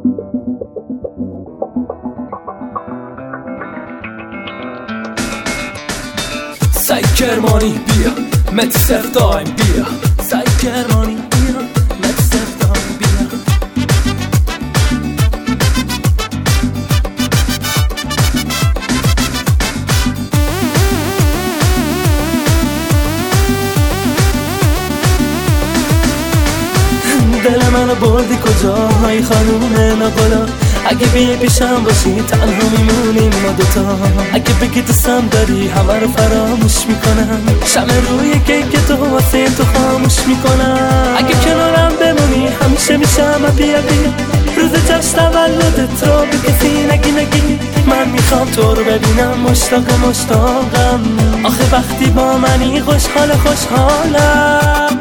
سعی کرمانی بیا مت صرف دایم بیا سعی کرمانی بیا مت صرف دایم بیا دل منو بردی کجا های خانوم نقلا اگه بیای پیشم باشی تنها میمونیم ما دوتا اگه بگی دوستم داری همه رو فراموش میکنم شمع روی کیک تو واسه تو خاموش میکنم اگه کنارم بمونی همیشه میشم بیا روز جشن تولدت رو به کسی نگی من میخوام تو رو ببینم مشتاقم آخه وقتی با منی خوشحالم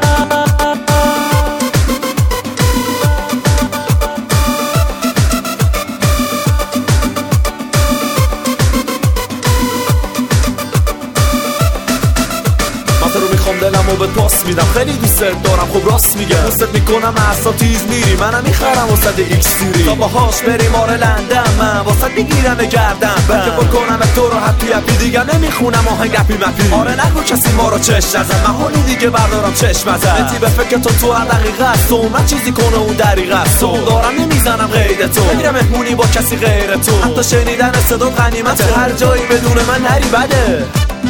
تو رو میخوام دلمو به پاس میدم خیلی دوست دارم خب راست میگه دوست میکنم اساتیز میری منم میخرم واسه ایکس سیری تا باهاش بریم آره لندن من واسه میگیرم گردن بلکه بکنم تو رو هپی دیگه نمیخونم آهنگ رپی مپی آره نگو کسی ما رو چشم نزن من حالی دیگه بردارم چشم ازن نتی به فکر تو هر دقیقه است و من چیزی کنه اون دریغه است دارم نمیزنم قید تو میرم مهمونی با کسی غیر تو حتی شنیدن صدا غنیمت هر جایی بدون من نری بده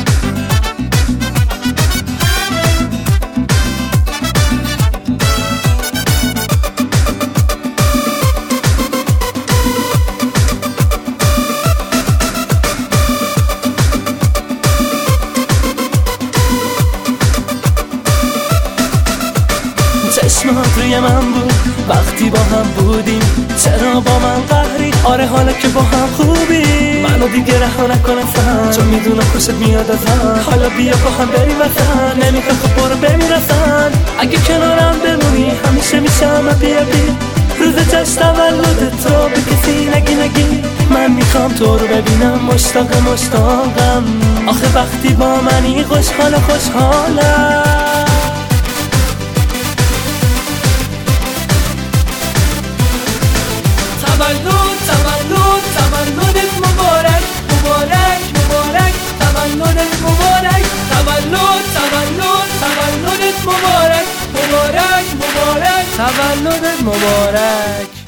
چشمات روی من بود وقتی با هم بودیم چرا با من قهری آره حالا که با هم خوبی منو دیگه رها نکن اصلا چون میدونم خوشت میاد ازم حالا بیا با هم بریم وطن نمیخوام خب برو بمیرسن اگه کنارم بمونی همیشه میشم بیا روز جشن تولدت رو به کسی نگی من میخوام تو رو ببینم مشتاقم آخه وقتی با منی خوشحالم تولدت مبارک تولدت مبارک تولدت مبارک تولدت مبارک